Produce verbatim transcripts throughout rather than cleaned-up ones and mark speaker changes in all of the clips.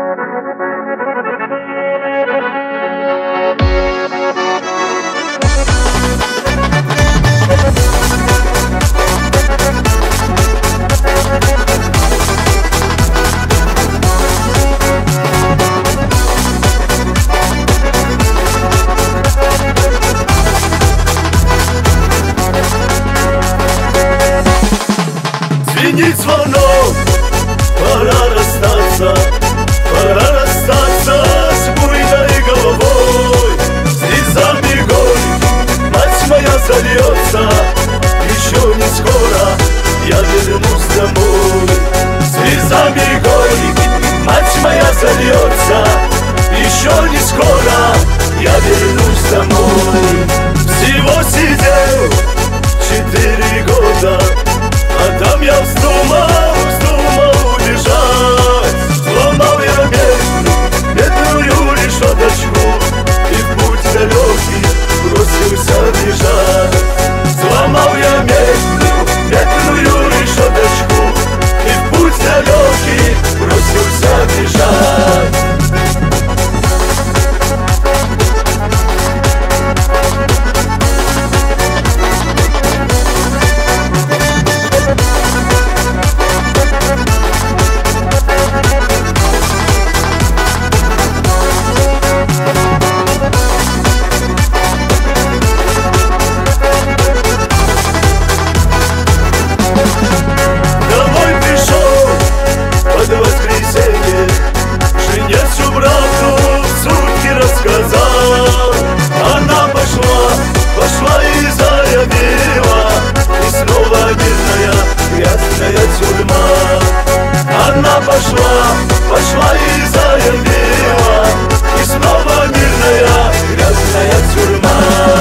Speaker 1: Звенит звонок, пора расстаться, пора расстаться с буйной головой. Слезами горьких мать моя зальется, еще не скоро я вернусь домой. Слезами горьких мать моя зальется, еще не скоро я вернусь домой. Всего сидел четыре года, а там я вздумал, вздумал убежать. Сломал я медную, медную решеточку и в путь далекий бросился бежать. Сломал я медную, медную решеточку и в путь далекий бросился бежать. Сказал, она пошла, пошла и заявила, и снова мирная грязная тюрьма. Она пошла, пошла и заявила, и снова мирная грязная тюрьма.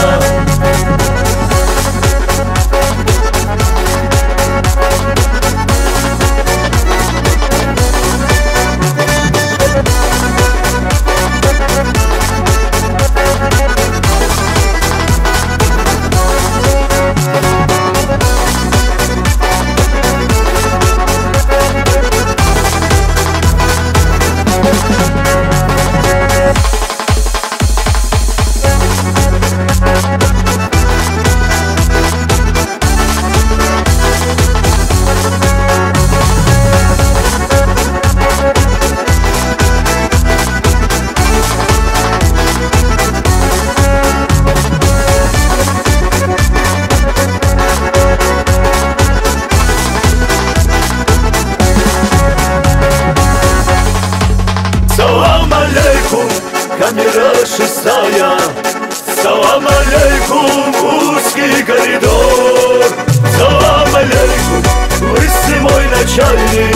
Speaker 1: Салам алейкум, камера шестая. Салам алейкум, узкий коридор. Салам алейкум, вы мой начальник.